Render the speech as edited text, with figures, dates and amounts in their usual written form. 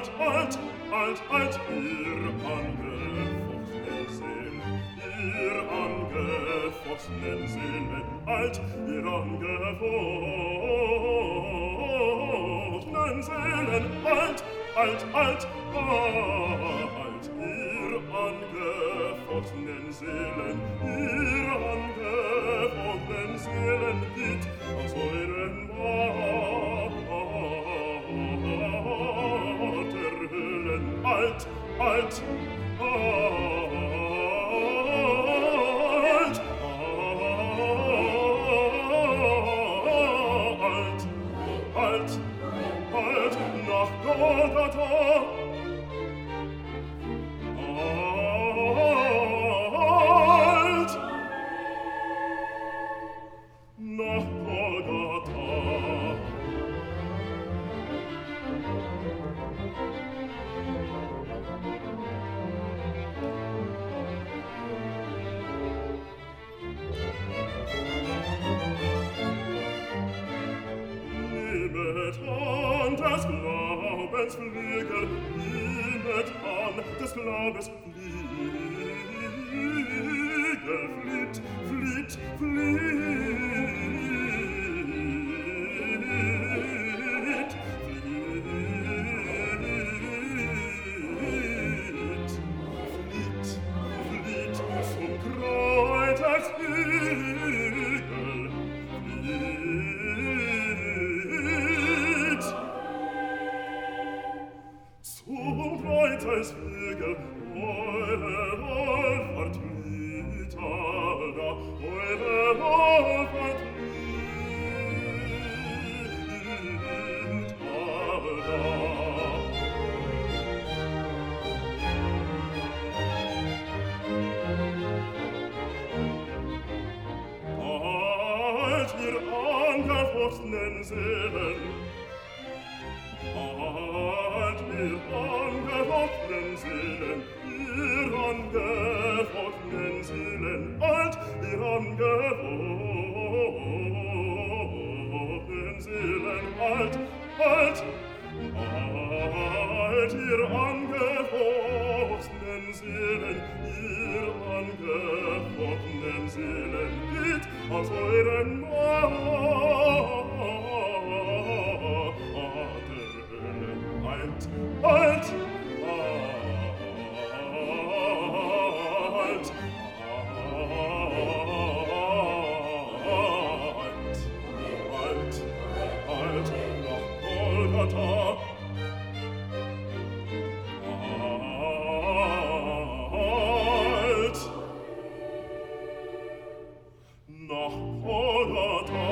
halt, halt, halt, ihr angefochtenen Seelen, ihr angefochtenen Seelen, halt, ihr angefochtenen Seelen, halt, halt, halt, halt, ihr angefochtenen Seelen, ihr angefochtenen Seelen, geht aus euren Vaterhöhlen, halt, halt, halt, halt, halt, halt, nach Golgatha, halt, nach Golgatha. Nehmet an des Glaubens Flügel, nehmet an des Glaubens Flügel, flieht, flieht, flieht, flieht, flieht, zum Kreuzes Hügel, flieht, zum Kreuzes Hügel, eure Wohlfahrt flieht allda, eure Wohlfahrt flieht allda. Halt, ihr angefochtenen Seelen, halt, ihr angefochtenen Seelen, ihr angefochtenen Seelen, halt, ihr angefochtenen Seelen, halt, halt, halt, ihr angefochtenen Seelen, ihr angefochtenen Seelen, geht aus euren Vaterhöhlen, halt, halt, halt, halt, halt, halt, nach Golgatha, halt, nach Golgatha.